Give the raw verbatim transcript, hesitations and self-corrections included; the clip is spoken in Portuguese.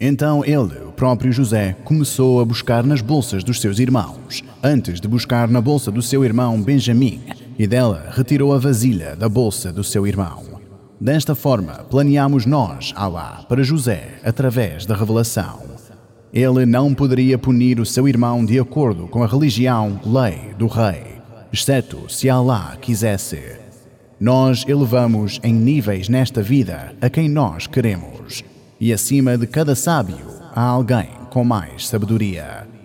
Então ele, o próprio José, começou a buscar nas bolsas dos seus irmãos, antes de buscar na bolsa do seu irmão Benjamim, e dela retirou a vasilha da bolsa do seu irmão. Desta forma, planeamos nós, Alá, para José, através da revelação. Ele não poderia punir o seu irmão de acordo com a religião, lei do rei, exceto se Alá quisesse. Nós elevamos em níveis nesta vida a quem nós queremos, e acima de cada sábio há alguém com mais sabedoria.